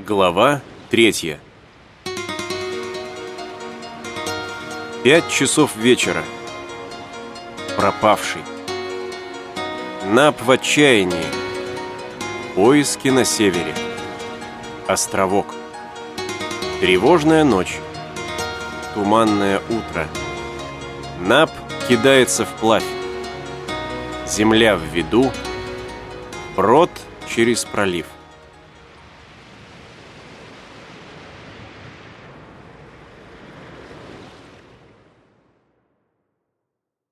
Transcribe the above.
Глава 3. 5 часов вечера. Пропавший. Нап в отчаянии. Поиски на севере. Островок. Тревожная ночь. Туманное утро. Нап кидается вплавь. Земля в виду. Брод через пролив.